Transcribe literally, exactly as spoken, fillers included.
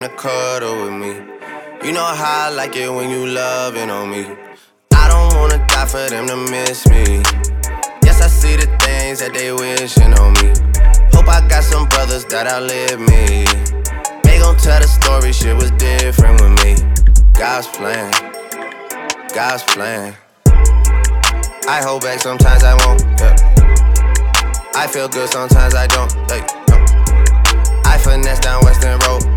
to cuddle with me. You know how I like it when you loving on me. I don't wanna die for them to miss me. Yes, I see the things that they wishing on me. Hope I got some brothers that outlive me. They gon' tell the story, shit was different with me. God's plan, God's plan. I hold back, sometimes I won't, yeah. I feel good, sometimes I don't, like, no. I finesse down Western Road.